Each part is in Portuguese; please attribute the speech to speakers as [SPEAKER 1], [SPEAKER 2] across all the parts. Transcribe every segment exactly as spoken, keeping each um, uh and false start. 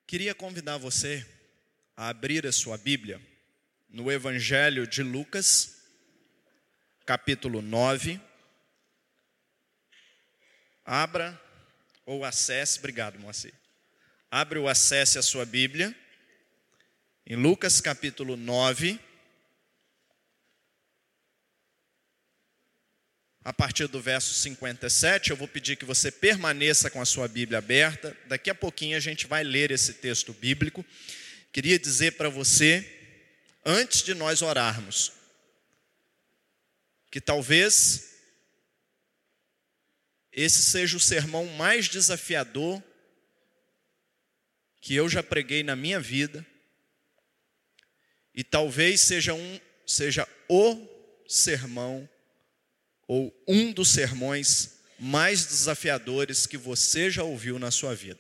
[SPEAKER 1] Queria convidar você a abrir a sua Bíblia no Evangelho de Lucas, capítulo nove. Abra ou acesse, obrigado, Moacir. Abre ou acesse a sua Bíblia em Lucas, capítulo nove. A partir do verso cinquenta e sete, eu vou pedir que você permaneça com a sua Bíblia aberta. Daqui a pouquinho a gente vai ler esse texto bíblico. Queria dizer para você, antes de nós orarmos, que talvez esse seja o sermão mais desafiador que eu já preguei na minha vida. E talvez seja, um, seja o sermão ou um dos sermões mais desafiadores que você já ouviu na sua vida.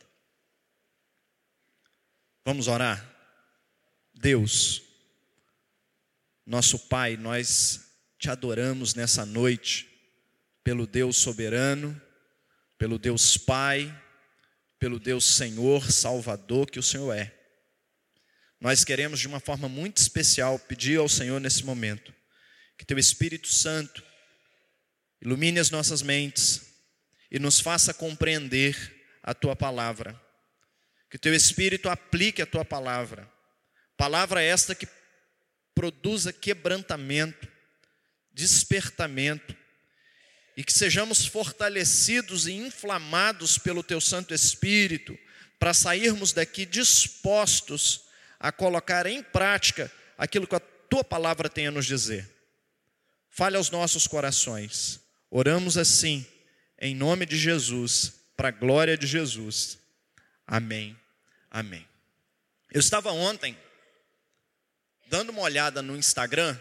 [SPEAKER 1] Vamos orar? Deus, nosso Pai, nós te adoramos nessa noite, pelo Deus soberano, pelo Deus Pai, pelo Deus Senhor, Salvador que o Senhor é. Nós queremos de uma forma muito especial pedir ao Senhor nesse momento, que teu Espírito Santo ilumine as nossas mentes e nos faça compreender a tua palavra. Que teu Espírito aplique a tua palavra. Palavra esta que produza quebrantamento, despertamento, e que sejamos fortalecidos e inflamados pelo teu Santo Espírito, para sairmos daqui dispostos a colocar em prática aquilo que a tua palavra tem a nos dizer. Fale aos nossos corações. Oramos assim, em nome de Jesus, para a glória de Jesus. Amém, amém. Eu estava ontem, dando uma olhada no Instagram,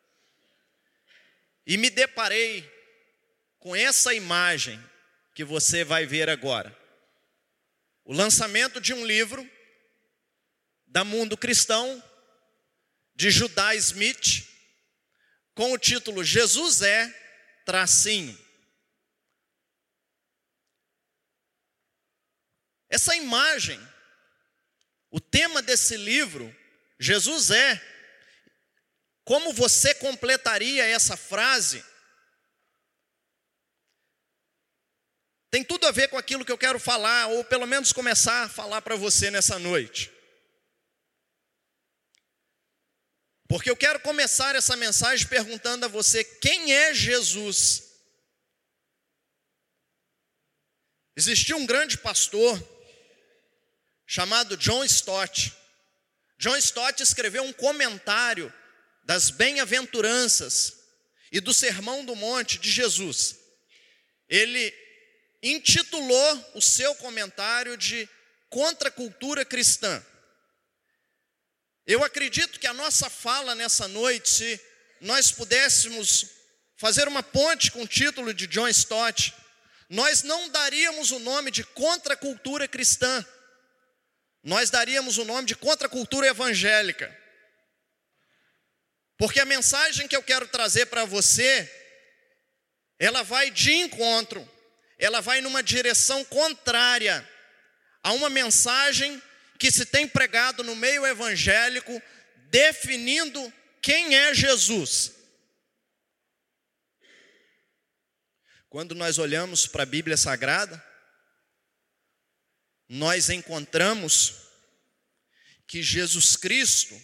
[SPEAKER 1] e me deparei com essa imagem que você vai ver agora. O lançamento de um livro da Mundo Cristão, de Judah Smith, com o título Jesus é... tracinho. Essa imagem, o tema desse livro, Jesus é, como você completaria essa frase? Tem tudo a ver com aquilo que eu quero falar, ou pelo menos começar a falar para você nessa noite. Porque eu quero começar essa mensagem perguntando a você, quem é Jesus? Existia um grande pastor chamado John Stott. John Stott escreveu um comentário das bem-aventuranças e do Sermão do Monte de Jesus. Ele intitulou o seu comentário de Contra a Cultura Cristã. Eu acredito que a nossa fala nessa noite, se nós pudéssemos fazer uma ponte com o título de John Stott, nós não daríamos o nome de contracultura cristã, nós daríamos o nome de contracultura evangélica. Porque a mensagem que eu quero trazer para você, ela vai de encontro, ela vai numa direção contrária a uma mensagem que se tem pregado no meio evangélico, definindo quem é Jesus. Quando nós olhamos para a Bíblia Sagrada, nós encontramos que Jesus Cristo,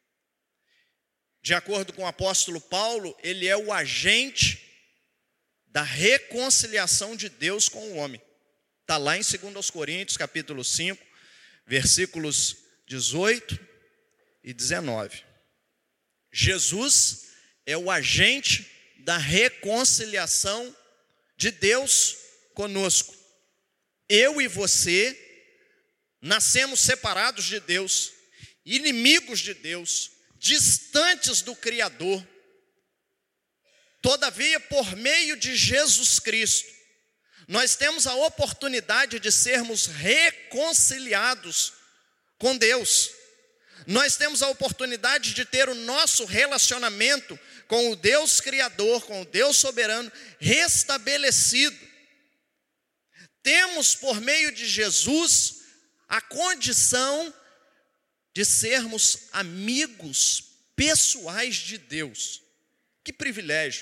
[SPEAKER 1] de acordo com o apóstolo Paulo, ele é o agente da reconciliação de Deus com o homem. Está lá em dois Coríntios, capítulo cinco, versículos dezoito e dezenove. Jesus é o agente da reconciliação de Deus conosco. Eu e você nascemos separados de Deus, inimigos de Deus, distantes do Criador. Todavia, por meio de Jesus Cristo, nós temos a oportunidade de sermos reconciliados com Deus. Nós temos a oportunidade de ter o nosso relacionamento com o Deus Criador, com o Deus soberano, restabelecido. Temos por meio de Jesus a condição de sermos amigos pessoais de Deus. Que privilégio!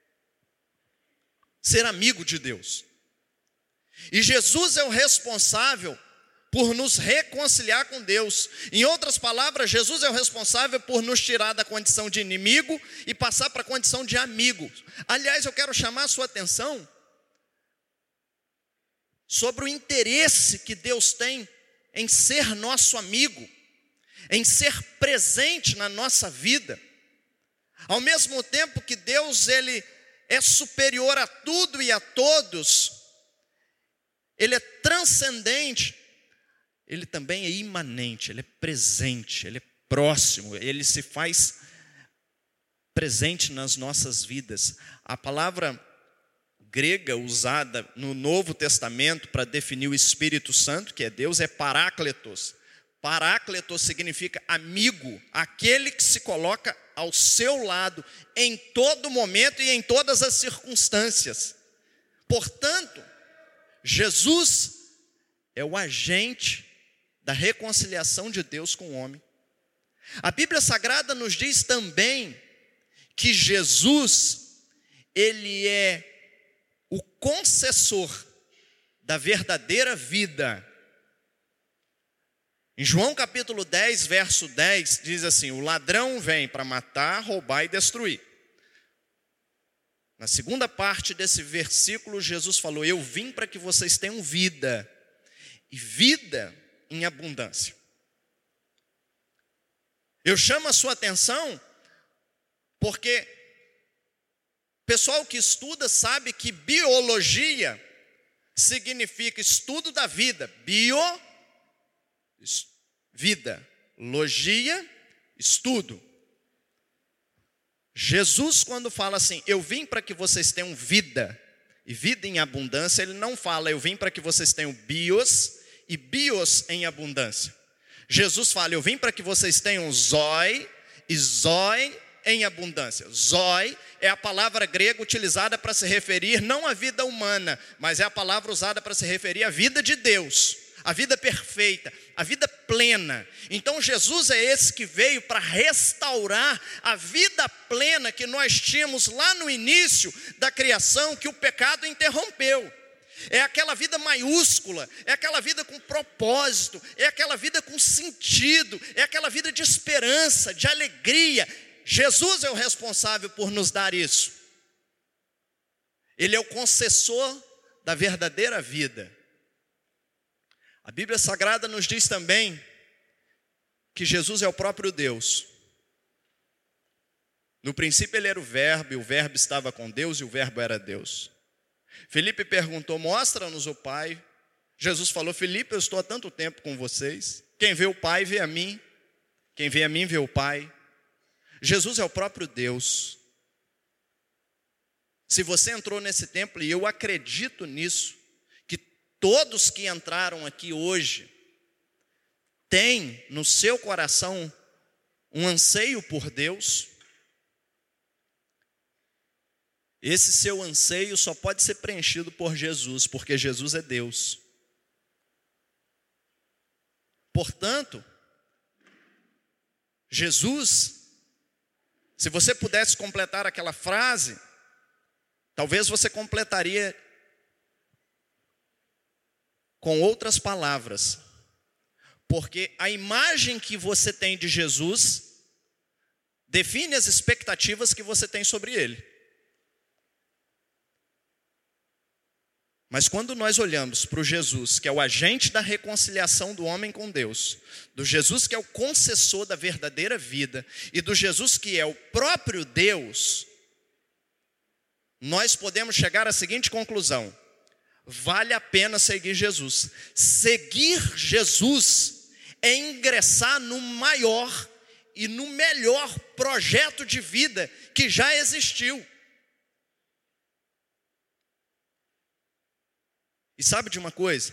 [SPEAKER 1] Ser amigo de Deus. E Jesus é o responsável por nos reconciliar com Deus. Em outras palavras, Jesus é o responsável por nos tirar da condição de inimigo e passar para a condição de amigo. Aliás, eu quero chamar a sua atenção sobre o interesse que Deus tem em ser nosso amigo, em ser presente na nossa vida. Ao mesmo tempo que Deus, ele é superior a tudo e a todos, ele é transcendente, ele também é imanente, ele é presente, ele é próximo, ele se faz presente nas nossas vidas. A palavra grega usada no Novo Testamento para definir o Espírito Santo, que é Deus, é parácletos. Parácletos significa amigo, aquele que se coloca ao seu lado em todo momento e em todas as circunstâncias. Portanto, Jesus é o agente da reconciliação de Deus com o homem. A Bíblia Sagrada nos diz também que Jesus, ele é o concessor da verdadeira vida. Em João capítulo dez, verso dez, diz assim: o ladrão vem para matar, roubar e destruir. Na segunda parte desse versículo, Jesus falou: eu vim para que vocês tenham vida, e vida em abundância. Eu chamo a sua atenção porque pessoal que estuda sabe que biologia significa estudo da vida. Bio, vida. Logia, estudo. Jesus, quando fala assim, eu vim para que vocês tenham vida, e vida em abundância, ele não fala, eu vim para que vocês tenham bios, e bios em abundância. Jesus fala, eu vim para que vocês tenham zói, e zói em abundância. Zói é a palavra grega utilizada para se referir não à vida humana, mas é a palavra usada para se referir à vida de Deus, a vida perfeita, a vida plena. Então Jesus é esse que veio para restaurar a vida plena que nós tínhamos lá no início da criação, que o pecado interrompeu. É aquela vida maiúscula, é aquela vida com propósito, é aquela vida com sentido, é aquela vida de esperança, de alegria. Jesus é o responsável por nos dar isso. Ele é o concessor da verdadeira vida. A Bíblia Sagrada nos diz também que Jesus é o próprio Deus. No princípio ele era o verbo, e o verbo estava com Deus, e o verbo era Deus. Filipe perguntou, mostra-nos o Pai. Jesus falou, Filipe, eu estou há tanto tempo com vocês. Quem vê o Pai, vê a mim. Quem vê a mim, vê o Pai. Jesus é o próprio Deus. Se você entrou nesse templo, e eu acredito nisso, que todos que entraram aqui hoje têm no seu coração um anseio por Deus. Esse seu anseio só pode ser preenchido por Jesus, porque Jesus é Deus. Portanto, Jesus, se você pudesse completar aquela frase, talvez você completaria com outras palavras, porque a imagem que você tem de Jesus define as expectativas que você tem sobre ele. Mas quando nós olhamos para o Jesus, que é o agente da reconciliação do homem com Deus, do Jesus que é o concessor da verdadeira vida, e do Jesus que é o próprio Deus, nós podemos chegar à seguinte conclusão: vale a pena seguir Jesus. Seguir Jesus é ingressar no maior e no melhor projeto de vida que já existiu. E sabe de uma coisa?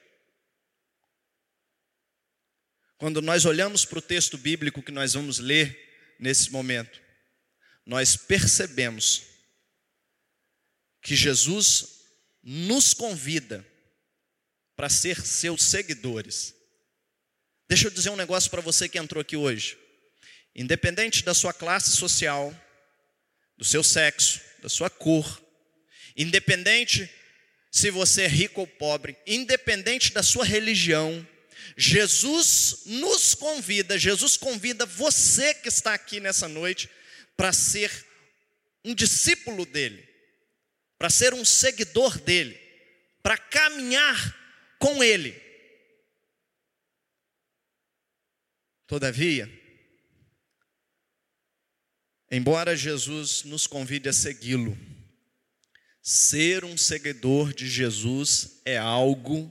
[SPEAKER 1] Quando nós olhamos para o texto bíblico que nós vamos ler nesse momento, nós percebemos que Jesus nos convida para ser seus seguidores. Deixa eu dizer um negócio para você que entrou aqui hoje. Independente da sua classe social, do seu sexo, da sua cor, independente se você é rico ou pobre, independente da sua religião, Jesus nos convida, Jesus convida você que está aqui nessa noite para ser um discípulo dele, para ser um seguidor dele, para caminhar com ele. Todavia, embora Jesus nos convide a segui-lo, ser um seguidor de Jesus é algo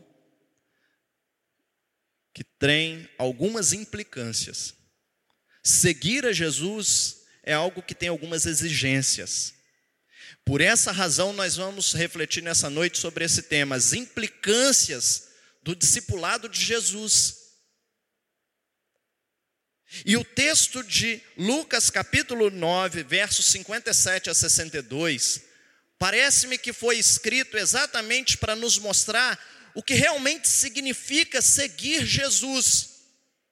[SPEAKER 1] que tem algumas implicâncias. Seguir a Jesus é algo que tem algumas exigências. Por essa razão, nós vamos refletir nessa noite sobre esse tema, as implicâncias do discipulado de Jesus. E o texto de Lucas capítulo nove, versos cinquenta e sete a sessenta e dois, parece-me que foi escrito exatamente para nos mostrar o que realmente significa seguir Jesus.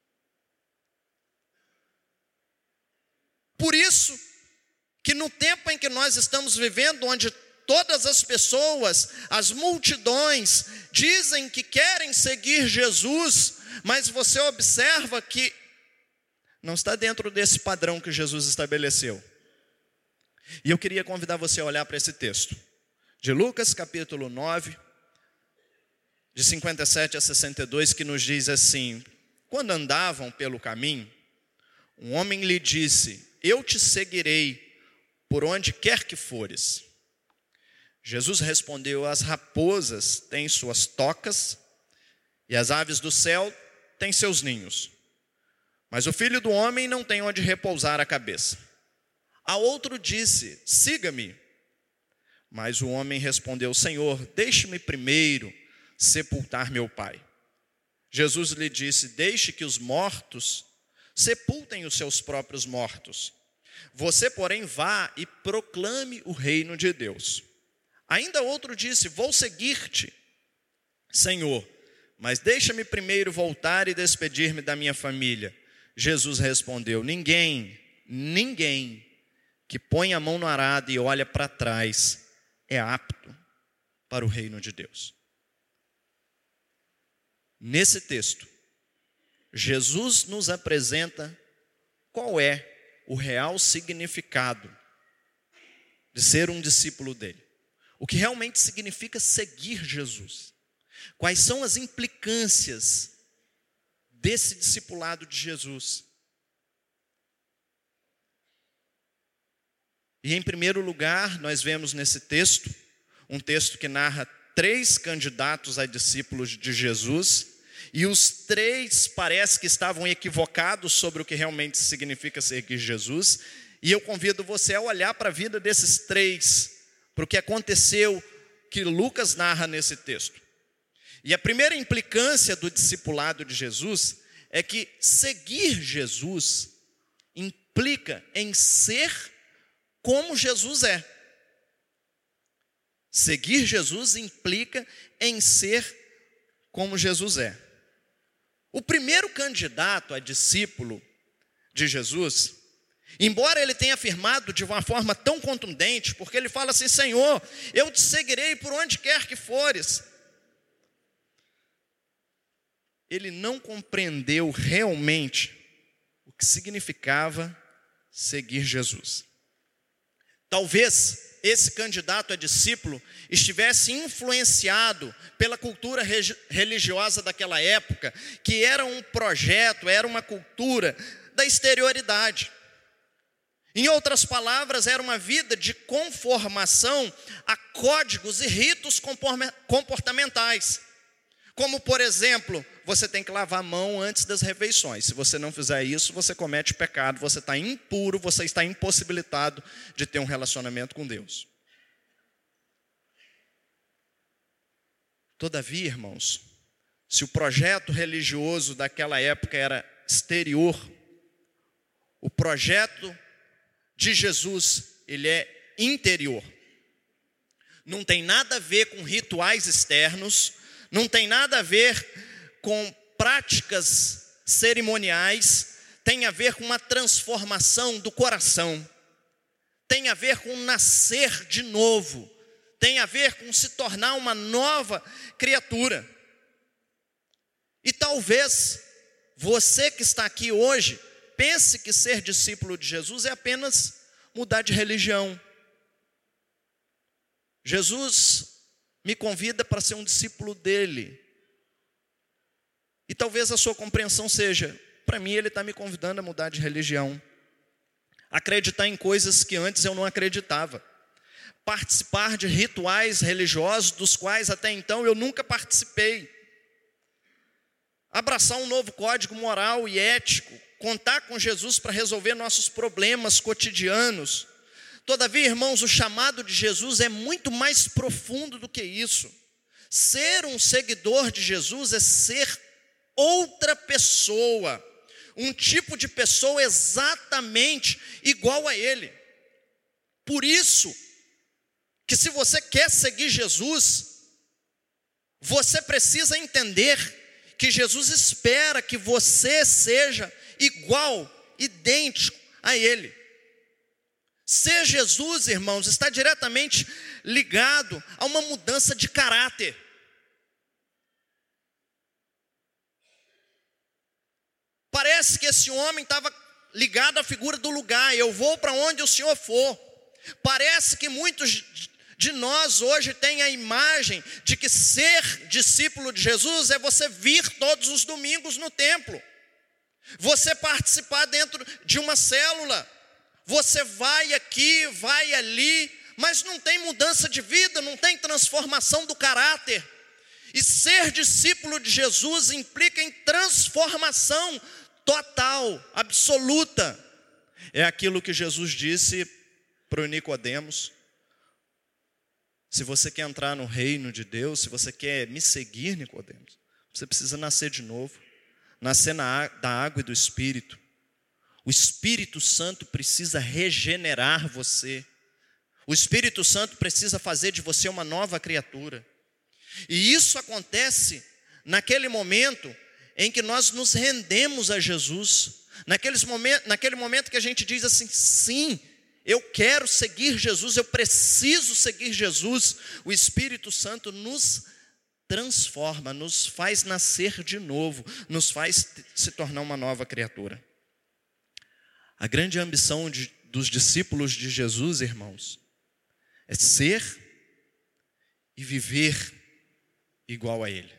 [SPEAKER 1] Por isso que no tempo em que nós estamos vivendo, onde todas as pessoas, as multidões, dizem que querem seguir Jesus, mas você observa que não está dentro desse padrão que Jesus estabeleceu. E eu queria convidar você a olhar para esse texto, de Lucas capítulo nove, de cinquenta e sete a sessenta e dois, que nos diz assim: quando andavam pelo caminho, um homem lhe disse: eu te seguirei por onde quer que fores. Jesus respondeu: as raposas têm suas tocas, e as aves do céu têm seus ninhos, mas o filho do homem não tem onde repousar a cabeça. A outro disse: siga-me. Mas o homem respondeu: Senhor, deixe-me primeiro sepultar meu pai. Jesus lhe disse: deixe que os mortos sepultem os seus próprios mortos. Você, porém, vá e proclame o reino de Deus. Ainda outro disse: vou seguir-te, Senhor, mas deixa-me primeiro voltar e despedir-me da minha família. Jesus respondeu: ninguém, ninguém que põe a mão no arado e olha para trás é apto para o reino de Deus. Nesse texto, Jesus nos apresenta qual é o real significado de ser um discípulo dele. O que realmente significa seguir Jesus. Quais são as implicâncias desse discipulado de Jesus? E em primeiro lugar, nós vemos nesse texto, um texto que narra três candidatos a discípulos de Jesus, e os três parece que estavam equivocados sobre o que realmente significa seguir Jesus, e eu convido você a olhar para a vida desses três, para o que aconteceu, que Lucas narra nesse texto. E a primeira implicância do discipulado de Jesus é que seguir Jesus implica em ser como Jesus é. Seguir Jesus implica em ser como Jesus é. O primeiro candidato a discípulo de Jesus, embora ele tenha afirmado de uma forma tão contundente, porque ele fala assim: Senhor, eu te seguirei por onde quer que fores, ele não compreendeu realmente o que significava seguir Jesus. Talvez esse candidato a discípulo estivesse influenciado pela cultura religiosa daquela época, que era um projeto, era uma cultura da exterioridade. Em outras palavras, era uma vida de conformação a códigos e ritos comportamentais. Como, por exemplo, você tem que lavar a mão antes das refeições. Se você não fizer isso, você comete pecado, você está impuro, você está impossibilitado de ter um relacionamento com Deus. Todavia, irmãos, se o projeto religioso daquela época era exterior, o projeto de Jesus, ele é interior. Não tem nada a ver com rituais externos, não tem nada a ver com práticas cerimoniais, tem a ver com uma transformação do coração, tem a ver com nascer de novo, tem a ver com se tornar uma nova criatura. E talvez você que está aqui hoje pense que ser discípulo de Jesus é apenas mudar de religião. Jesus me convida para ser um discípulo dele. E talvez a sua compreensão seja: para mim ele está me convidando a mudar de religião, acreditar em coisas que antes eu não acreditava, participar de rituais religiosos dos quais até então eu nunca participei, abraçar um novo código moral e ético, contar com Jesus para resolver nossos problemas cotidianos. Todavia, irmãos, o chamado de Jesus é muito mais profundo do que isso. Ser um seguidor de Jesus é ser outra pessoa, um tipo de pessoa exatamente igual a Ele. Por isso que se você quer seguir Jesus, você precisa entender que Jesus espera que você seja igual, idêntico a Ele. Ser Jesus, irmãos, está diretamente ligado a uma mudança de caráter. Parece que esse homem estava ligado à figura do lugar: eu vou para onde o Senhor for. Parece que muitos de nós hoje têm a imagem de que ser discípulo de Jesus é você vir todos os domingos no templo, você participar dentro de uma célula, você vai aqui, vai ali, mas não tem mudança de vida, não tem transformação do caráter. E ser discípulo de Jesus implica em transformação total, absoluta. É aquilo que Jesus disse para o Nicodemos: se você quer entrar no reino de Deus, se você quer me seguir, Nicodemos, você precisa nascer de novo, nascer na, da água e do Espírito. O Espírito Santo precisa regenerar você. O Espírito Santo precisa fazer de você uma nova criatura. E isso acontece naquele momento em que nós nos rendemos a Jesus. Naqueles momentos, naquele momento que a gente diz assim: sim, eu quero seguir Jesus, eu preciso seguir Jesus. O Espírito Santo nos transforma, nos faz nascer de novo, nos faz se tornar uma nova criatura. A grande ambição de, dos discípulos de Jesus, irmãos, é ser e viver igual a Ele.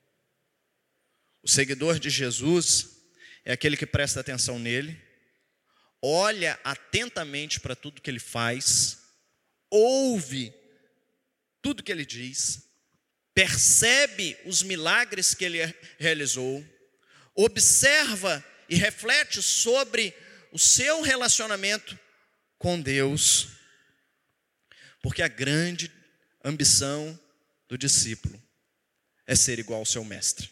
[SPEAKER 1] O seguidor de Jesus é aquele que presta atenção nele, olha atentamente para tudo que Ele faz, ouve tudo que Ele diz, percebe os milagres que Ele realizou, observa e reflete sobre o seu relacionamento com Deus, porque a grande ambição do discípulo é ser igual ao seu mestre.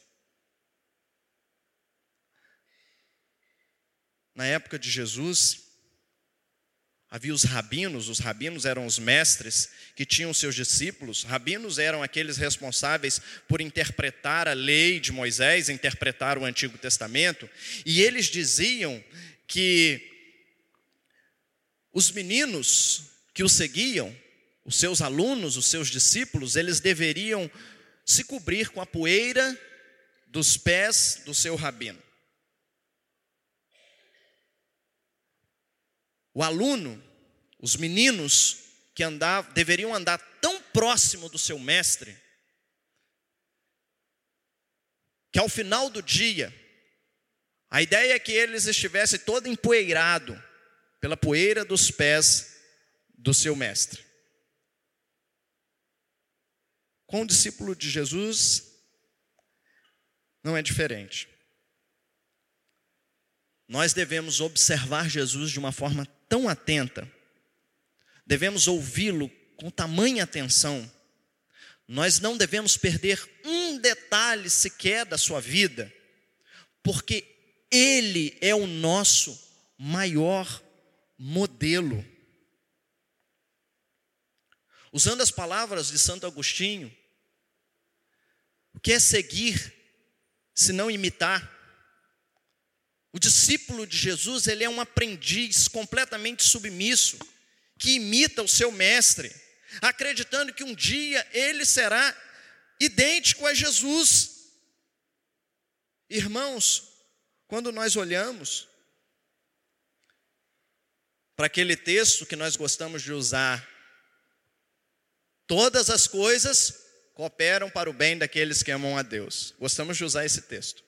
[SPEAKER 1] Na época de Jesus, havia os rabinos. Os rabinos eram os mestres que tinham seus discípulos. Rabinos eram aqueles responsáveis por interpretar a lei de Moisés, interpretar o Antigo Testamento, e eles diziam que os meninos que o seguiam, os seus alunos, os seus discípulos, eles deveriam se cobrir com a poeira dos pés do seu rabino. O aluno, os meninos que andavam, deveriam andar tão próximo do seu mestre, que ao final do dia, a ideia é que eles estivessem todo empoeirado pela poeira dos pés do seu mestre. Com o discípulo de Jesus, não é diferente. Nós devemos observar Jesus de uma forma tão atenta, devemos ouvi-lo com tamanha atenção. Nós não devemos perder um detalhe sequer da sua vida, porque Ele é o nosso maior modelo. Usando as palavras de Santo Agostinho, o que é seguir se não imitar? O discípulo de Jesus, ele é um aprendiz completamente submisso, que imita o seu mestre, acreditando que um dia ele será idêntico a Jesus. Irmãos, quando nós olhamos para aquele texto que nós gostamos de usar, todas as coisas cooperam para o bem daqueles que amam a Deus. Gostamos de usar esse texto.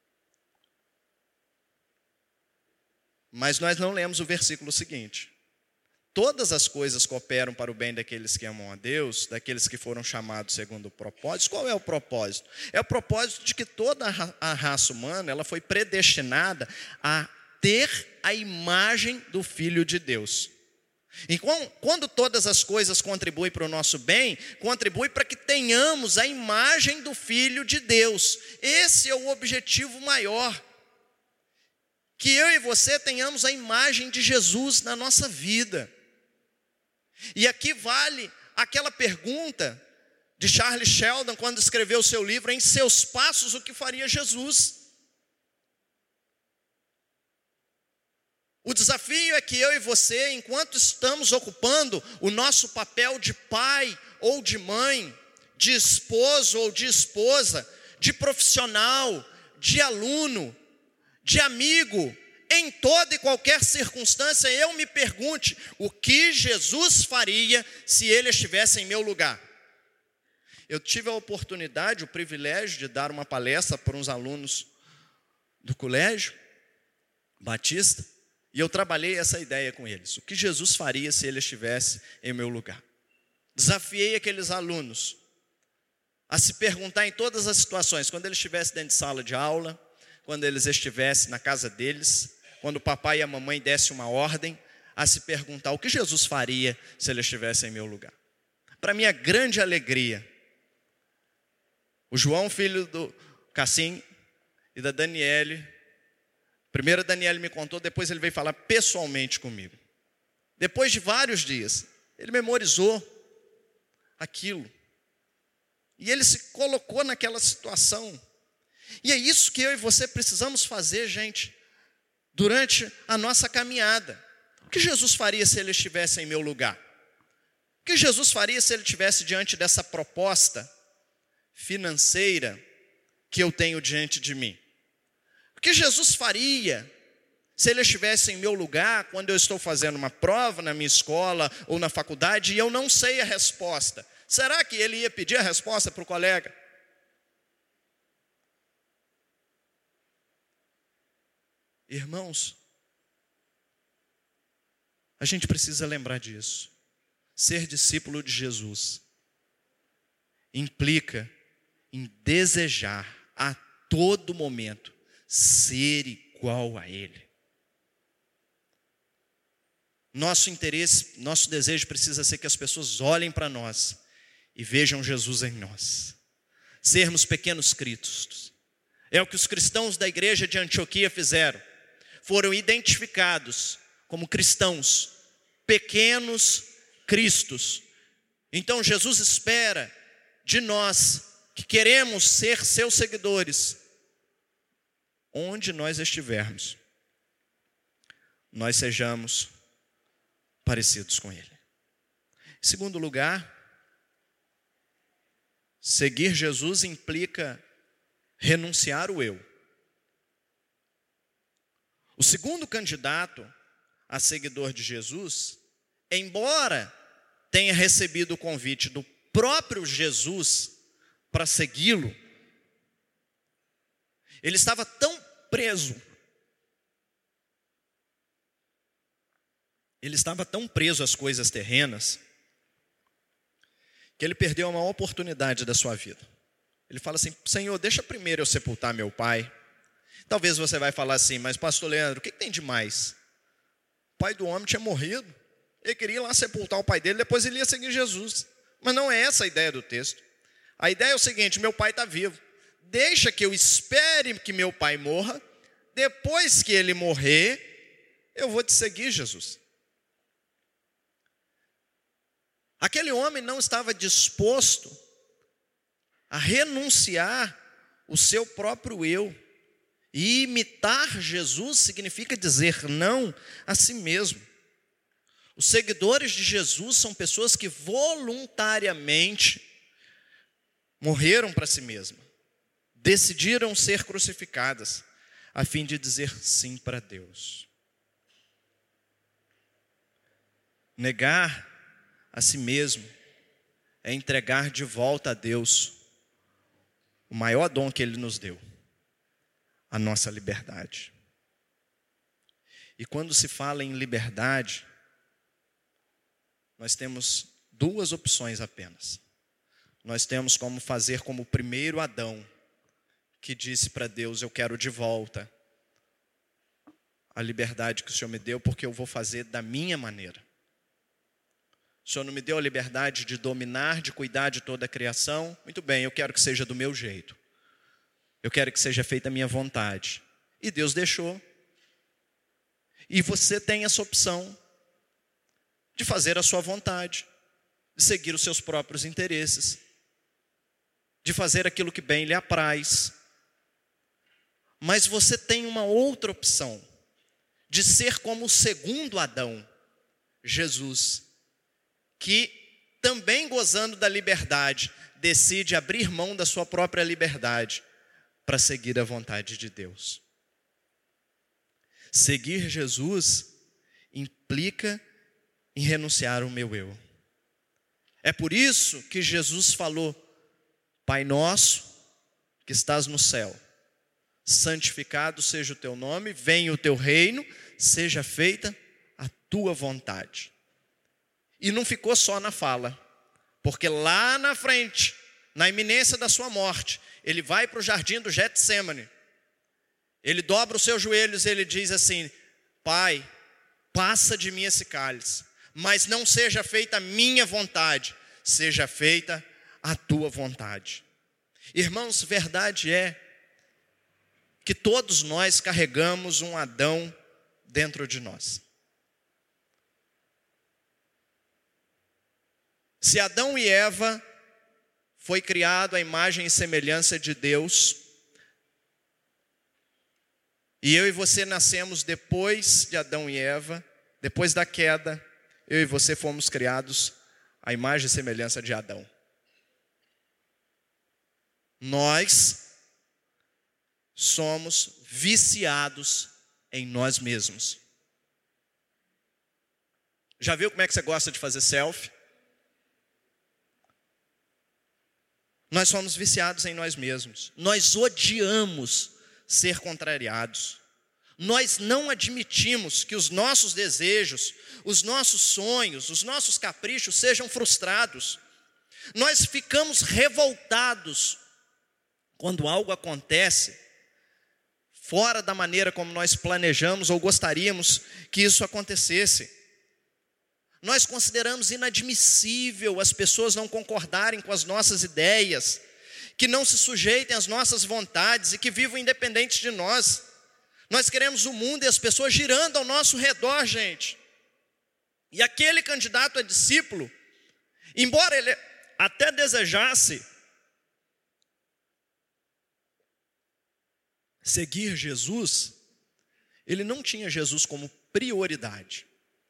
[SPEAKER 1] Mas nós não lemos o versículo seguinte. Todas as coisas cooperam para o bem daqueles que amam a Deus, daqueles que foram chamados segundo o propósito. Qual é o propósito? É o propósito de que toda a raça humana, ela foi predestinada a ter a imagem do Filho de Deus. E quando todas as coisas contribuem para o nosso bem, contribui para que tenhamos a imagem do Filho de Deus. Esse é o objetivo maior. Que eu e você tenhamos a imagem de Jesus na nossa vida. E aqui vale aquela pergunta de Charles Sheldon, quando escreveu o seu livro, Em Seus Passos, o que faria Jesus? O desafio é que eu e você, enquanto estamos ocupando o nosso papel de pai ou de mãe, de esposo ou de esposa, de profissional, de aluno, de amigo, em toda e qualquer circunstância, eu me pergunte, o que Jesus faria se ele estivesse em meu lugar? Eu tive a oportunidade, o privilégio de dar uma palestra para uns alunos do colégio batista, e eu trabalhei essa ideia com eles. O que Jesus faria se ele estivesse em meu lugar? Desafiei aqueles alunos a se perguntar em todas as situações, quando eles estivessem dentro de sala de aula, quando eles estivessem na casa deles, quando o papai e a mamãe dessem uma ordem, a se perguntar o que Jesus faria se ele estivesse em meu lugar. Para minha grande alegria, o João, filho do Cassim e da Daniele, primeiro a Daniele me contou, depois ele veio falar pessoalmente comigo. Depois de vários dias, ele memorizou aquilo. E ele se colocou naquela situação. E é isso que eu e você precisamos fazer, gente, durante a nossa caminhada. O que Jesus faria se ele estivesse em meu lugar? O que Jesus faria se ele estivesse diante dessa proposta financeira que eu tenho diante de mim? O que Jesus faria se ele estivesse em meu lugar quando eu estou fazendo uma prova na minha escola ou na faculdade e eu não sei a resposta? Será que ele ia pedir a resposta para o colega? Irmãos, a gente precisa lembrar disso. Ser discípulo de Jesus implica em desejar a todo momento ser igual a Ele. Nosso interesse, nosso desejo precisa ser que as pessoas olhem para nós e vejam Jesus em nós. Sermos pequenos cristos. É o que os cristãos da igreja de Antioquia fizeram. Foram identificados como cristãos, pequenos cristos. Então Jesus espera de nós, que queremos ser seus seguidores, onde nós estivermos, nós sejamos parecidos com Ele. Em segundo lugar, seguir Jesus implica renunciar o eu. O segundo candidato a seguidor de Jesus, embora tenha recebido o convite do próprio Jesus para segui-lo, ele estava tão preso, ele estava tão preso às coisas terrenas, que ele perdeu a maior oportunidade da sua vida. Ele fala assim: Senhor, deixa primeiro eu sepultar meu pai. Talvez você vai falar assim: mas pastor Leandro, o que tem de mais? O pai do homem tinha morrido, ele queria ir lá sepultar o pai dele, depois ele ia seguir Jesus. Mas não é essa a ideia do texto. A ideia é o seguinte: meu pai está vivo, deixa que eu espere que meu pai morra, depois que ele morrer, eu vou te seguir, Jesus. Aquele homem não estava disposto a renunciar o seu próprio eu E imitar Jesus significa dizer não a si mesmo. Os seguidores de Jesus são pessoas que voluntariamente morreram para si mesmas, decidiram ser crucificadas, a fim de dizer sim para Deus. Negar a si mesmo é entregar de volta a Deus o maior dom que Ele nos deu, a nossa liberdade. E quando se fala em liberdade, nós temos duas opções apenas. Nós temos como fazer como o primeiro Adão, que disse para Deus: eu quero de volta a liberdade que o Senhor me deu, porque eu vou fazer da minha maneira. O Senhor não me deu a liberdade de dominar, de cuidar de toda a criação. Muito bem, eu quero que seja do meu jeito. Eu quero que seja feita a minha vontade. E Deus deixou. E você tem essa opção de fazer a sua vontade, de seguir os seus próprios interesses, de fazer aquilo que bem lhe apraz. Mas você tem uma outra opção, de ser como o segundo Adão, Jesus, que também gozando da liberdade, decide abrir mão da sua própria liberdade para seguir a vontade de Deus. Seguir Jesus implica em renunciar ao meu eu. É por isso que Jesus falou: Pai nosso que estás no céu, santificado seja o teu nome, venha o teu reino, seja feita a tua vontade. E não ficou só na fala, porque lá na frente, na iminência da sua morte, ele vai para o jardim do Getsêmani. Ele dobra os seus joelhos e ele diz assim: Pai, passa de mim esse cálice, mas não seja feita a minha vontade, seja feita a tua vontade. Irmãos, verdade é que todos nós carregamos um Adão dentro de nós. Se Adão e Eva foi criado à imagem e semelhança de Deus, e eu e você nascemos depois de Adão e Eva, depois da queda, eu e você fomos criados à imagem e semelhança de Adão. Nós somos viciados em nós mesmos. Já viu como é que você gosta de fazer selfie? Nós somos viciados em nós mesmos. Nós odiamos ser contrariados. Nós não admitimos que os nossos desejos, os nossos sonhos, os nossos caprichos sejam frustrados. Nós ficamos revoltados quando algo acontece fora da maneira como nós planejamos ou gostaríamos que isso acontecesse. Nós consideramos inadmissível as pessoas não concordarem com as nossas ideias, que não se sujeitem às nossas vontades e que vivam independentes de nós. Nós queremos o mundo e as pessoas girando ao nosso redor, gente. E aquele candidato a discípulo, embora ele até desejasse seguir Jesus, ele não tinha Jesus como prioridade.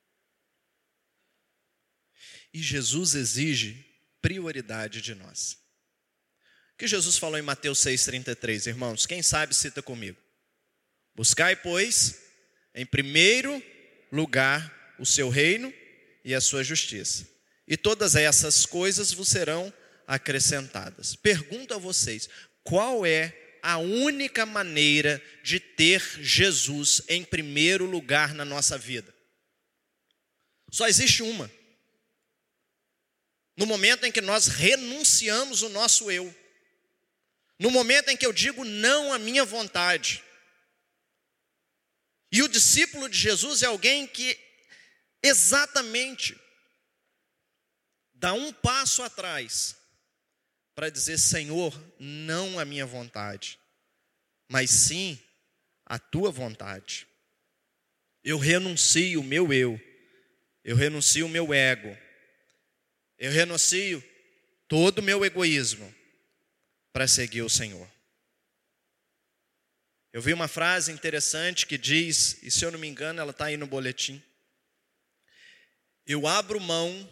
[SPEAKER 1] E Jesus exige prioridade de nós. O que Jesus falou em Mateus seis, trinta e três, irmãos? Quem sabe cita comigo. Buscai, pois, em primeiro lugar o seu reino e a sua justiça, e todas essas coisas vos serão acrescentadas. Pergunto a vocês, qual é a única maneira de ter Jesus em primeiro lugar na nossa vida? Só existe uma. No momento em que nós renunciamos o nosso eu. No momento em que eu digo não à minha vontade. E o discípulo de Jesus é alguém que exatamente dá um passo atrás para dizer: Senhor, não a minha vontade, mas sim a tua vontade. Eu renuncio o meu eu, eu renuncio o meu ego, eu renuncio todo o meu egoísmo para seguir o Senhor. Eu vi uma frase interessante que diz, e se eu não me engano ela está aí no boletim: eu abro mão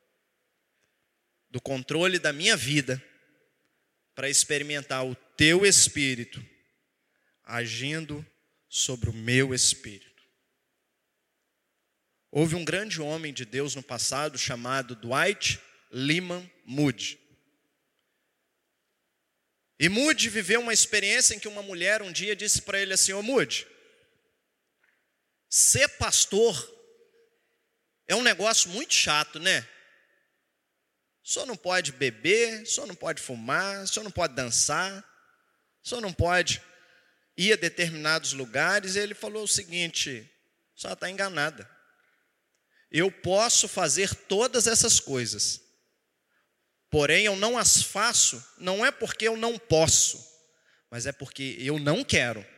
[SPEAKER 1] do controle da minha vida para experimentar o teu espírito agindo sobre o meu espírito. Houve um grande homem de Deus no passado chamado Dwight Lyman Moody. E Moody viveu uma experiência em que uma mulher um dia disse para ele assim: ô Moody, ser pastor é um negócio muito chato, né? O senhor não pode beber, o senhor não pode fumar, o senhor não pode dançar, o senhor não pode ir a determinados lugares. E ele falou o seguinte: a senhora está enganada. Eu posso fazer todas essas coisas, porém eu não as faço, não é porque eu não posso, mas é porque eu não quero.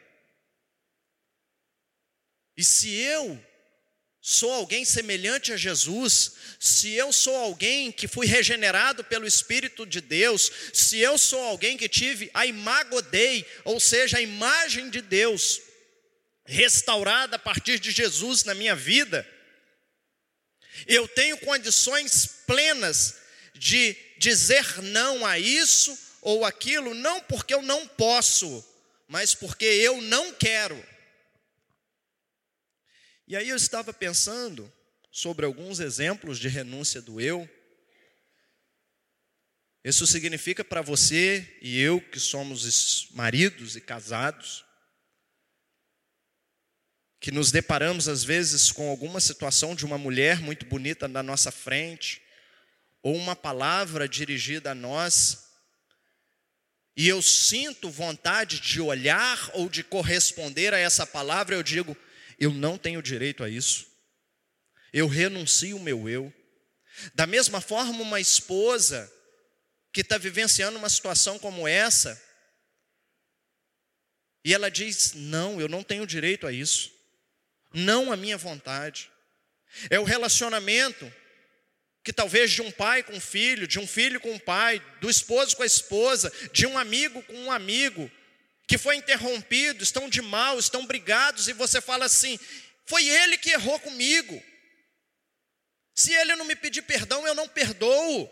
[SPEAKER 1] E se eu sou alguém semelhante a Jesus, se eu sou alguém que fui regenerado pelo Espírito de Deus, se eu sou alguém que tive a imago Dei, ou seja, a imagem de Deus restaurada a partir de Jesus na minha vida, eu tenho condições plenas de dizer não a isso ou aquilo, não porque eu não posso, mas porque eu não quero. E aí eu estava pensando sobre alguns exemplos de renúncia do eu. Isso significa para você e eu, que somos maridos e casados, que nos deparamos às vezes com alguma situação de uma mulher muito bonita na nossa frente, ou uma palavra dirigida a nós, e eu sinto vontade de olhar ou de corresponder a essa palavra, eu digo: eu não tenho direito a isso, eu renuncio o meu eu. Da mesma forma, uma esposa que está vivenciando uma situação como essa, e ela diz: não, eu não tenho direito a isso, não a minha vontade. É o relacionamento que talvez de um pai com um filho, de um filho com um pai, do esposo com a esposa, de um amigo com um amigo, que foi interrompido, estão de mal, estão brigados, e você fala assim: foi ele que errou comigo, se ele não me pedir perdão, eu não perdoo.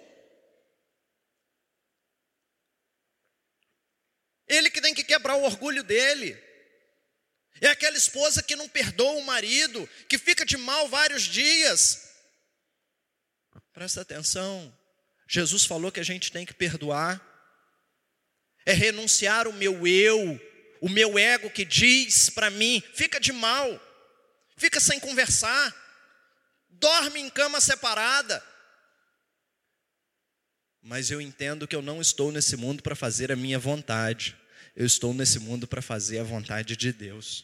[SPEAKER 1] Ele que tem que quebrar o orgulho dele. É aquela esposa que não perdoa o marido, que fica de mal vários dias. Presta atenção, Jesus falou que a gente tem que perdoar. É renunciar o meu eu, o meu ego que diz para mim: fica de mal, fica sem conversar, dorme em cama separada. Mas eu entendo que eu não estou nesse mundo para fazer a minha vontade, eu estou nesse mundo para fazer a vontade de Deus.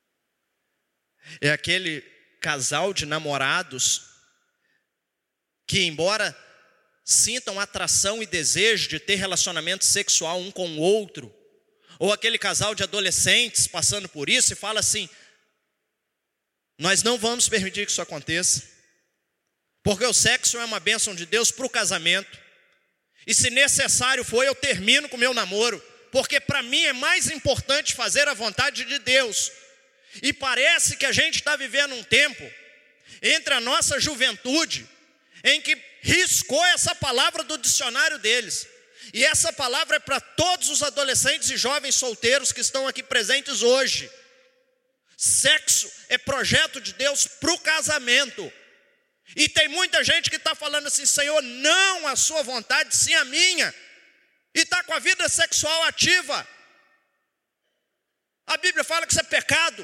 [SPEAKER 1] É aquele casal de namorados que, embora sintam atração e desejo de ter relacionamento sexual um com o outro, ou aquele casal de adolescentes passando por isso e fala assim: nós não vamos permitir que isso aconteça, porque o sexo é uma bênção de Deus para o casamento, e se necessário for, eu termino com o meu namoro, porque para mim é mais importante fazer a vontade de Deus. E parece que a gente está vivendo um tempo, entre a nossa juventude, em que riscou essa palavra do dicionário deles. E essa palavra é para todos os adolescentes e jovens solteiros que estão aqui presentes hoje. Sexo é projeto de Deus para o casamento. E tem muita gente que está falando assim: Senhor, não a sua vontade, sim a minha. E está com a vida sexual ativa. A Bíblia fala que isso é pecado.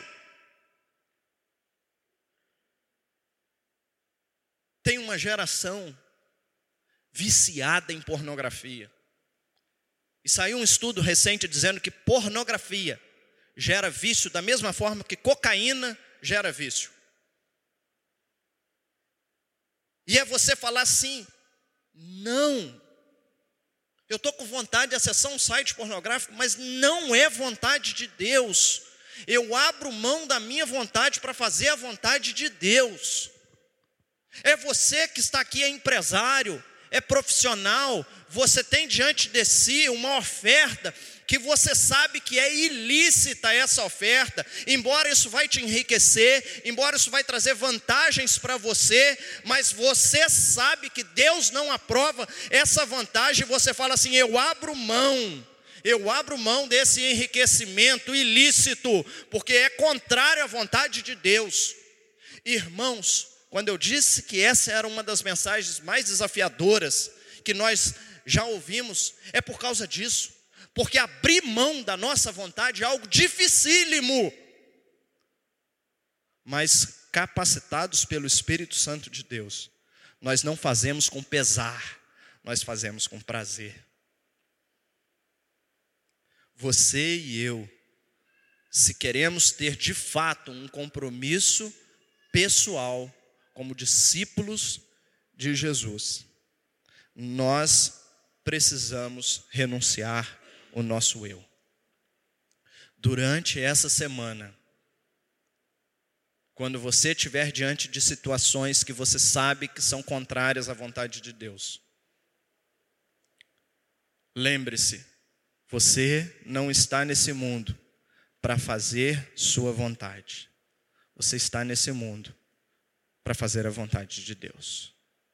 [SPEAKER 1] Tem uma geração viciada em pornografia. E saiu um estudo recente dizendo que pornografia gera vício da mesma forma que cocaína gera vício. E é você falar assim: não, eu estou com vontade de acessar um site pornográfico, mas não é vontade de Deus. Eu abro mão da minha vontade para fazer a vontade de Deus. É você que está aqui, é empresário, é profissional, você tem diante de si uma oferta que você sabe que é ilícita essa oferta, embora isso vai te enriquecer, embora isso vai trazer vantagens para você, mas você sabe que Deus não aprova essa vantagem, você fala assim: eu abro mão, eu abro mão desse enriquecimento ilícito, porque é contrário à vontade de Deus. Irmãos, quando eu disse que essa era uma das mensagens mais desafiadoras que nós já ouvimos, é por causa disso, porque abrir mão da nossa vontade é algo dificílimo, mas capacitados pelo Espírito Santo de Deus, nós não fazemos com pesar, nós fazemos com prazer. Você e eu, se queremos ter de fato um compromisso pessoal como discípulos de Jesus, nós precisamos renunciar o nosso eu. Durante essa semana, quando você estiver diante de situações que você sabe que são contrárias à vontade de Deus, lembre-se, você não está nesse mundo para fazer sua vontade. Você está nesse mundo para fazer a vontade de Deus.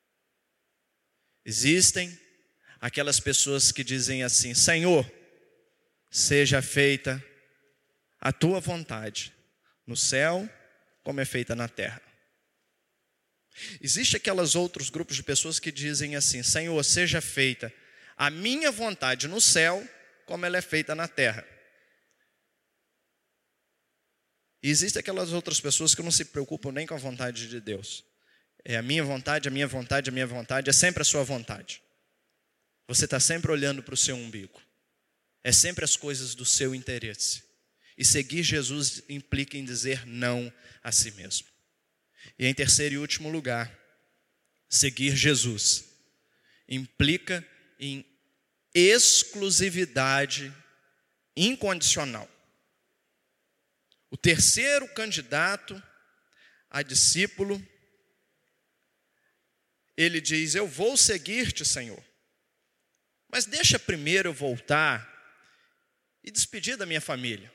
[SPEAKER 1] Existem aquelas pessoas que dizem assim: Senhor, seja feita a tua vontade, no céu como é feita na terra. Existem aqueles outros grupos de pessoas que dizem assim: Senhor, seja feita a minha vontade no céu como ela é feita na terra. E existem aquelas outras pessoas que não se preocupam nem com a vontade de Deus. É a minha vontade, a minha vontade, a minha vontade, é sempre a sua vontade. Você está sempre olhando para o seu umbigo. É sempre as coisas do seu interesse. E seguir Jesus implica em dizer não a si mesmo. E em terceiro e último lugar, seguir Jesus implica em exclusividade incondicional. O terceiro candidato a discípulo, ele diz: eu vou seguir-te, Senhor, mas deixa primeiro eu voltar e despedir da minha família.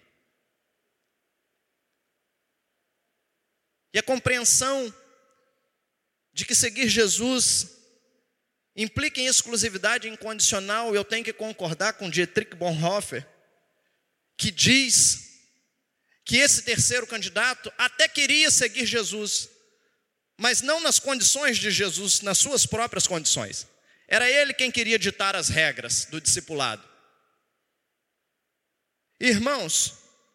[SPEAKER 1] E a compreensão de que seguir Jesus implica em exclusividade incondicional, eu tenho que concordar com Dietrich Bonhoeffer, que diz que esse terceiro candidato até queria seguir Jesus, mas não nas condições de Jesus, nas suas próprias condições. Era ele quem queria ditar as regras do discipulado. Irmãos,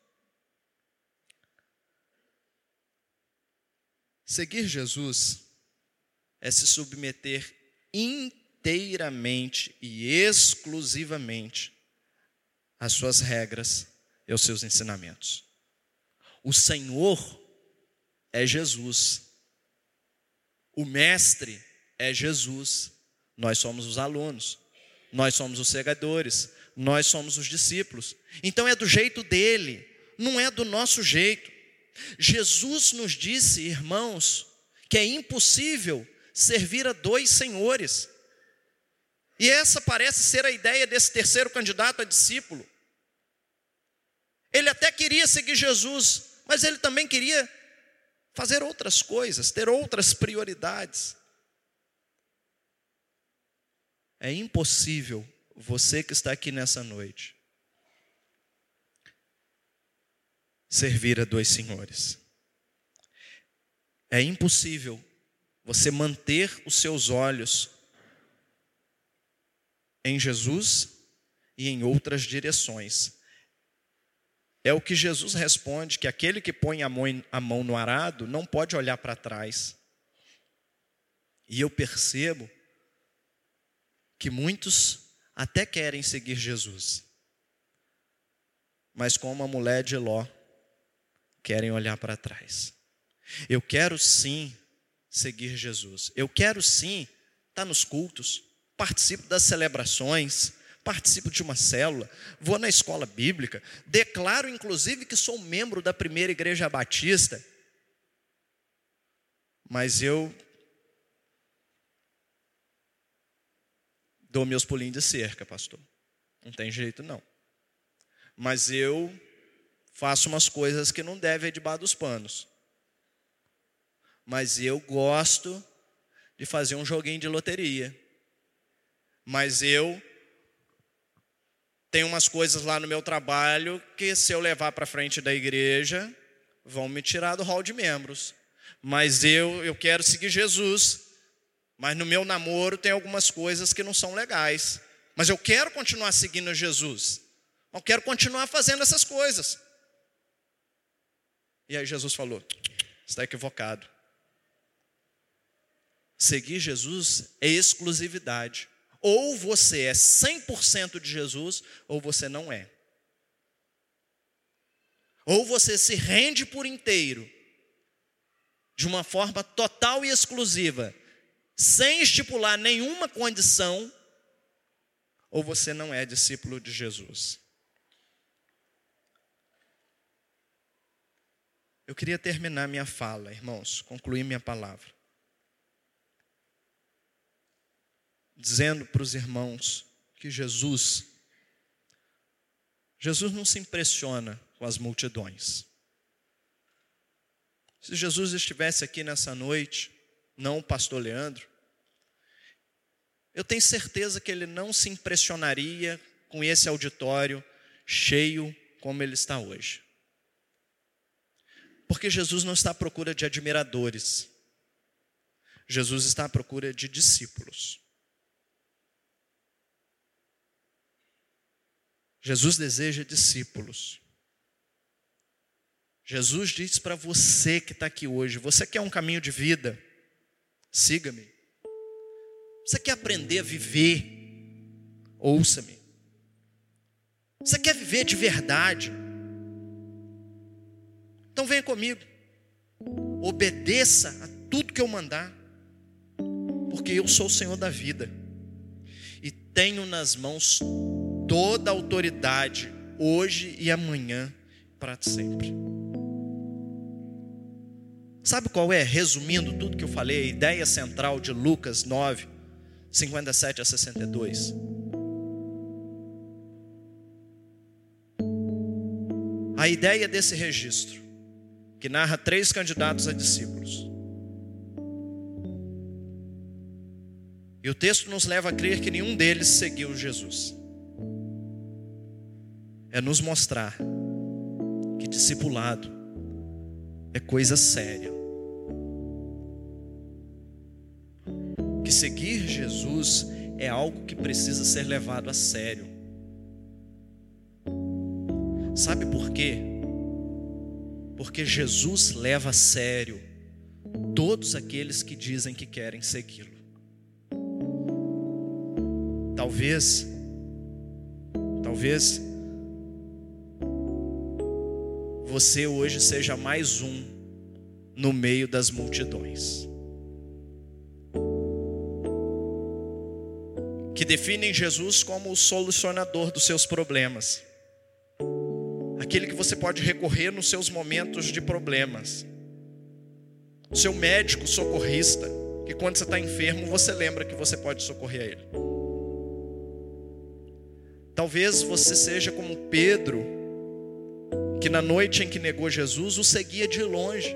[SPEAKER 1] seguir Jesus é se submeter inteiramente e exclusivamente às suas regras e aos seus ensinamentos. O Senhor é Jesus. O Mestre é Jesus. Nós somos os alunos. Nós somos os seguidores. Nós somos os discípulos. Então é do jeito dele, não é do nosso jeito. Jesus nos disse, irmãos, que é impossível servir a dois senhores. E essa parece ser a ideia desse terceiro candidato a discípulo. Ele até queria seguir Jesus, mas ele também queria fazer outras coisas, ter outras prioridades. É impossível, você que está aqui nessa noite, servir a dois senhores. É impossível você manter os seus olhos em Jesus e em outras direções. É o que Jesus responde, que aquele que põe a mão, a mão no arado não pode olhar para trás. E eu percebo que muitos até querem seguir Jesus, mas como a mulher de Ló, querem olhar para trás. Eu quero sim seguir Jesus. Eu quero sim estar nos cultos, participo das celebrações, participo de uma célula, vou na escola bíblica, declaro inclusive que sou membro da primeira igreja batista, mas eu dou meus pulinhos de cerca, pastor. Não tem jeito não. Mas eu faço umas coisas que não devem ir debaixo dos panos. Mas eu gosto de fazer um joguinho de loteria. Mas eu tenho umas coisas lá no meu trabalho que, se eu levar para frente da igreja, vão me tirar do hall de membros. Mas eu, eu quero seguir Jesus. Mas no meu namoro tem algumas coisas que não são legais. Mas eu quero continuar seguindo Jesus. Eu quero continuar fazendo essas coisas. E aí Jesus falou: você está equivocado. Seguir Jesus é exclusividade. Ou você é cem por cento de Jesus, ou você não é. Ou você se rende por inteiro, de uma forma total e exclusiva, sem estipular nenhuma condição, ou você não é discípulo de Jesus. Eu queria terminar minha fala, irmãos, concluir minha palavra, dizendo para os irmãos que Jesus, Jesus não se impressiona com as multidões. Se Jesus estivesse aqui nessa noite, não o pastor Leandro, eu tenho certeza que ele não se impressionaria com esse auditório cheio como ele está hoje. Porque Jesus não está à procura de admiradores. Jesus está à procura de discípulos. Jesus deseja discípulos. Jesus diz para você que está aqui hoje: você quer um caminho de vida? Siga-me. Você quer aprender a viver? Ouça-me. Você quer viver de verdade? Então venha comigo. Obedeça a tudo que eu mandar, porque eu sou o Senhor da vida e tenho nas mãos toda a autoridade, hoje e amanhã, para sempre. Sabe qual é, resumindo tudo que eu falei, a ideia central de Lucas nove, cinquenta e sete a sessenta e dois? A ideia desse registro, que narra três candidatos a discípulos. E o texto nos leva a crer que nenhum deles seguiu Jesus. É nos mostrar que discipulado é coisa séria. Que seguir Jesus é algo que precisa ser levado a sério. Sabe por quê? Porque Jesus leva a sério todos aqueles que dizem que querem segui-lo. Talvez, talvez você hoje seja mais um no meio das multidões, que definem Jesus como o solucionador dos seus problemas, aquele que você pode recorrer nos seus momentos de problemas, o seu médico socorrista, que quando você está enfermo você lembra que você pode socorrer a ele. Talvez você seja como Pedro, que na noite em que negou Jesus, o seguia de longe.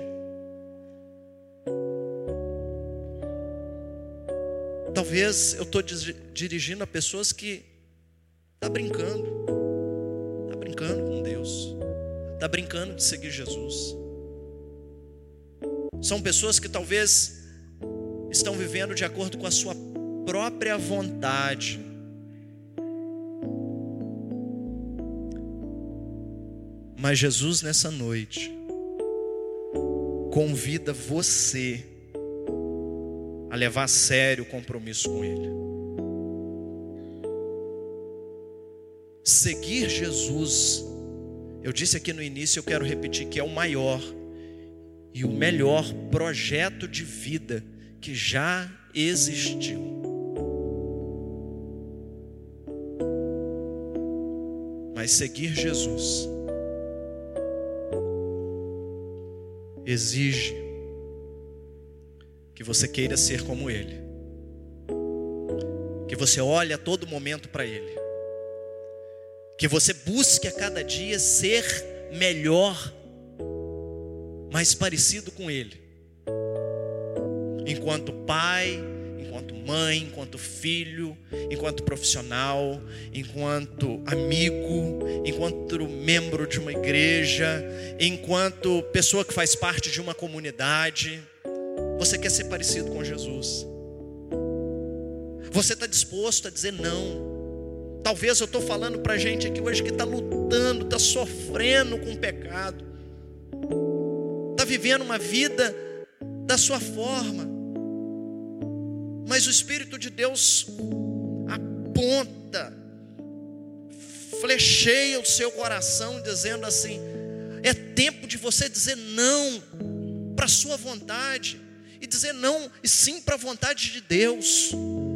[SPEAKER 1] Talvez eu estou dirigindo a pessoas que estão brincando, está brincando com Deus, está brincando de seguir Jesus. São pessoas que talvez estão vivendo de acordo com a sua própria vontade. Mas Jesus nessa noite convida você a levar a sério o compromisso com Ele. Seguir Jesus, eu disse aqui no início, eu quero repetir que é o maior e o melhor projeto de vida que já existiu. Mas seguir Jesus exige que você queira ser como Ele, que você olhe a todo momento para Ele, que você busque a cada dia ser melhor, mais parecido com Ele, enquanto pai, enquanto mãe, enquanto filho, enquanto profissional, enquanto amigo, enquanto membro de uma igreja, enquanto pessoa que faz parte de uma comunidade. Você quer ser parecido com Jesus? Você está disposto a dizer não? Talvez eu estou falando para gente aqui hoje que está lutando, está sofrendo com o pecado, está vivendo uma vida da sua forma, mas o Espírito de Deus aponta, flecheia o seu coração, dizendo assim: é tempo de você dizer não para a sua vontade, e dizer não e sim para a vontade de Deus.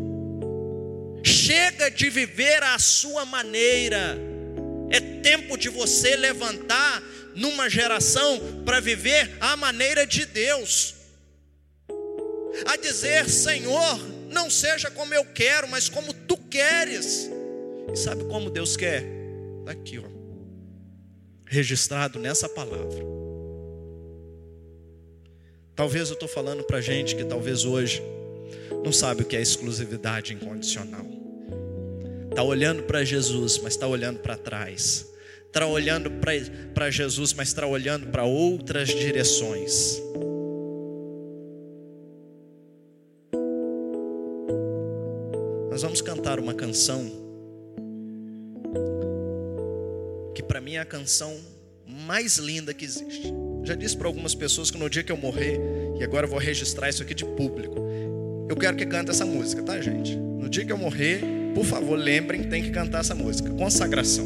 [SPEAKER 1] Chega de viver à sua maneira. É tempo de você levantar numa geração para viver à maneira de Deus, a dizer: Senhor, não seja como eu quero, mas como Tu queres. E sabe como Deus quer? Está aqui, ó, registrado nessa palavra. Talvez eu estou falando para gente que talvez hoje não sabe o que é exclusividade incondicional. Está olhando para Jesus, mas está olhando para trás. Está olhando para Jesus, mas está olhando para outras direções. Nós vamos cantar uma canção que para mim é a canção mais linda que existe. Já disse para algumas pessoas que no dia que eu morrer, e agora eu vou registrar isso aqui de público, eu quero que cante essa música, tá, gente? No dia que eu morrer, por favor, lembrem que tem que cantar essa música, Consagração.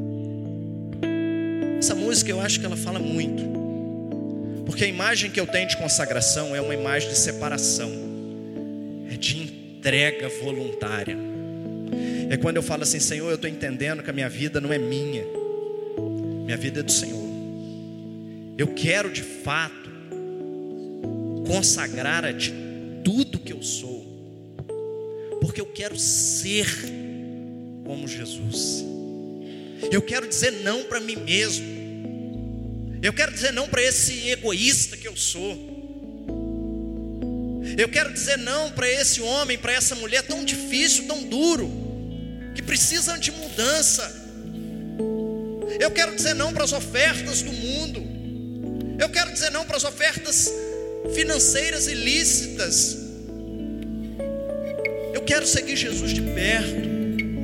[SPEAKER 1] Essa música eu acho que ela fala muito, porque a imagem que eu tenho de consagração é uma imagem de separação, é de entrega voluntária. É quando eu falo assim: Senhor, eu estou entendendo que a minha vida não é minha, minha vida é do Senhor. Eu quero de fato consagrar a Ti tudo que eu sou, porque eu quero ser como Jesus. Eu quero dizer não para mim mesmo. Eu quero dizer não para esse egoísta que eu sou. Eu quero dizer não para esse homem, para essa mulher tão difícil, tão duro, que precisam de mudança. Eu quero dizer não para as ofertas do mundo. Eu quero dizer não para as ofertas financeiras ilícitas. Eu quero seguir Jesus de perto.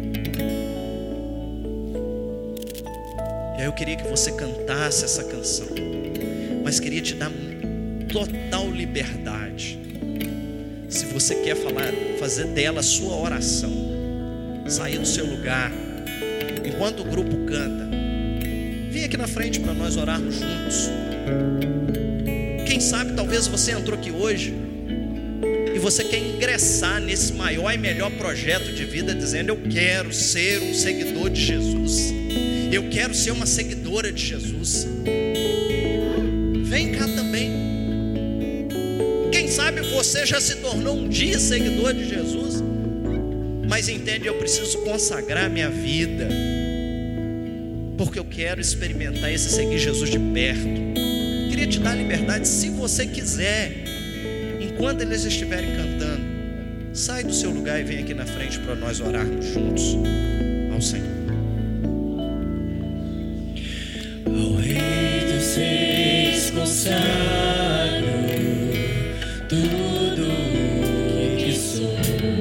[SPEAKER 1] E aí eu queria que você cantasse essa canção, mas queria te dar total liberdade. Se você quer falar, fazer dela a sua oração, sair do seu lugar, enquanto o grupo canta, vem aqui na frente para nós orarmos juntos. Quem sabe talvez você entrou aqui hoje e você quer ingressar nesse maior e melhor projeto de vida, dizendo: eu quero ser um seguidor de Jesus, eu quero ser uma seguidora de Jesus. Vem cá também. Quem sabe você já se tornou um dia seguidor de Jesus, mas entende: eu preciso consagrar minha vida, porque eu quero experimentar esse seguir Jesus de perto. Queria te dar liberdade, se você quiser, enquanto eles estiverem cantando, sai do seu lugar e vem aqui na frente para nós orarmos juntos ao Senhor.
[SPEAKER 2] Ao Rei dos Reis consagro tudo o que sou,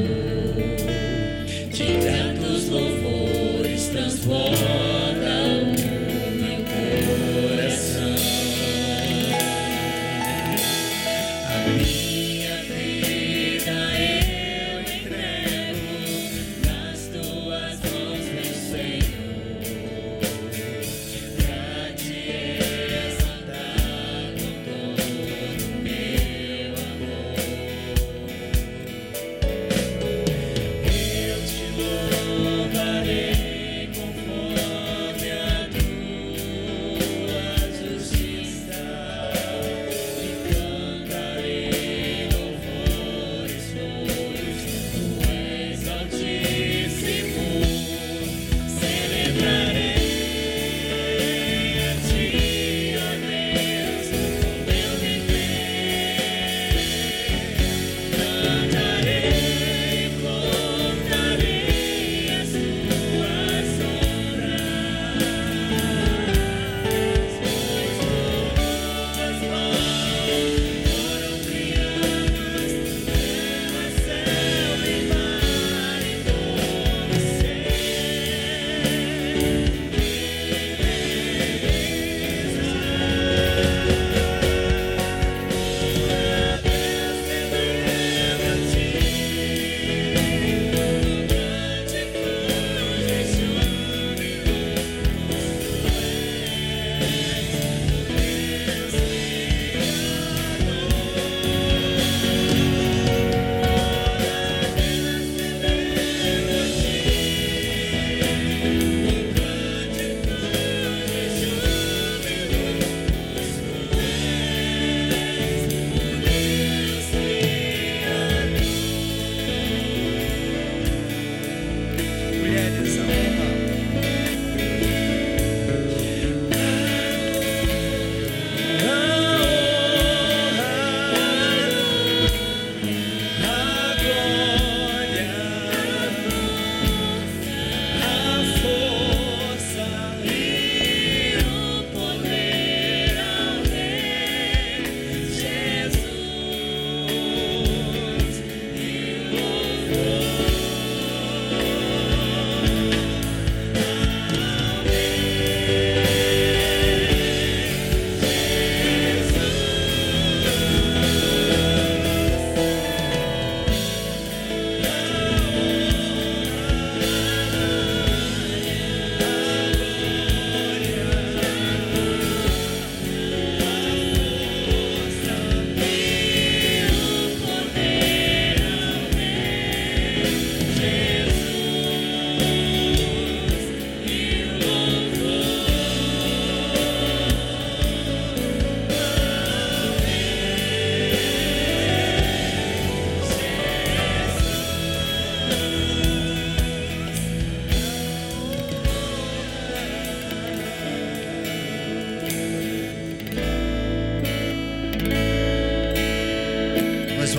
[SPEAKER 2] de gratos louvores transborda o meu coração. A minha vida eu entrego nas tuas mãos, meu Senhor, pra te exaltar com todo o meu amor. Eu te louvarei conforme a tua justiça e cantarei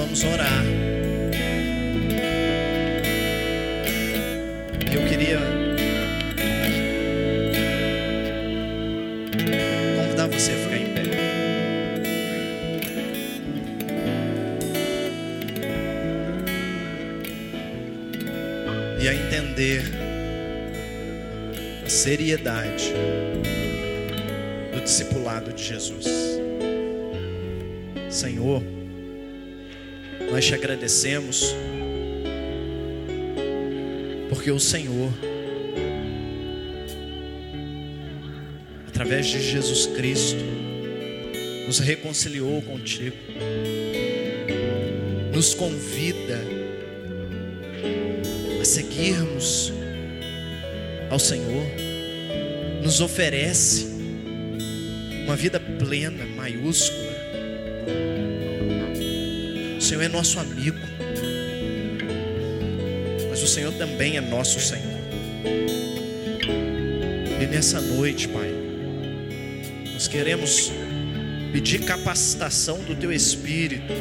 [SPEAKER 1] vamos orar. Eu queria convidar você a ficar em pé. E a entender a seriedade do discipulado de Jesus. Senhor, nós te agradecemos porque o Senhor, através de Jesus Cristo, nos reconciliou contigo, nos convida a seguirmos ao Senhor, nos oferece uma vida plena, maiúscula. O Senhor é nosso amigo, mas o Senhor também é nosso Senhor. E nessa noite, Pai, nós queremos pedir capacitação do Teu Espírito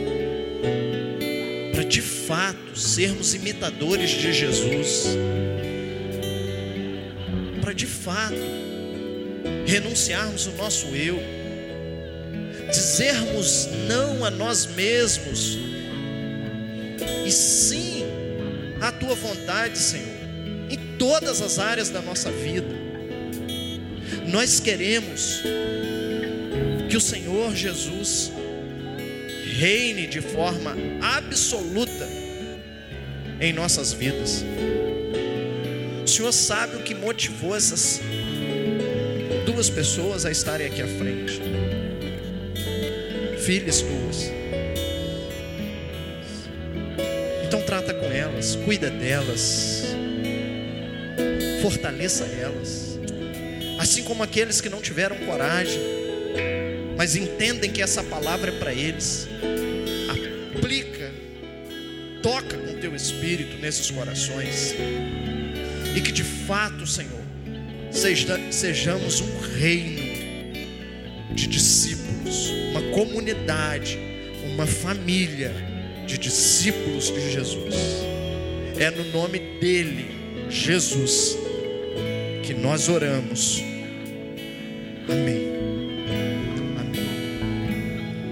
[SPEAKER 1] para de fato sermos imitadores de Jesus, para de fato renunciarmos o nosso eu, dizermos não a nós mesmos e sim à Tua vontade, Senhor, em todas as áreas da nossa vida. Nós queremos que o Senhor Jesus reine de forma absoluta em nossas vidas. O Senhor sabe o que motivou essas duas pessoas a estarem aqui à frente, filhas tuas. Então trata com elas, cuida delas, fortaleça elas, assim como aqueles que não tiveram coragem, mas entendem que essa palavra é para eles. Aplica, toca com Teu Espírito nesses corações, e que de fato, Senhor, seja, sejamos um reino de discípulos, uma comunidade, uma família de discípulos de Jesus. É no nome dele, Jesus, que nós oramos. Amém.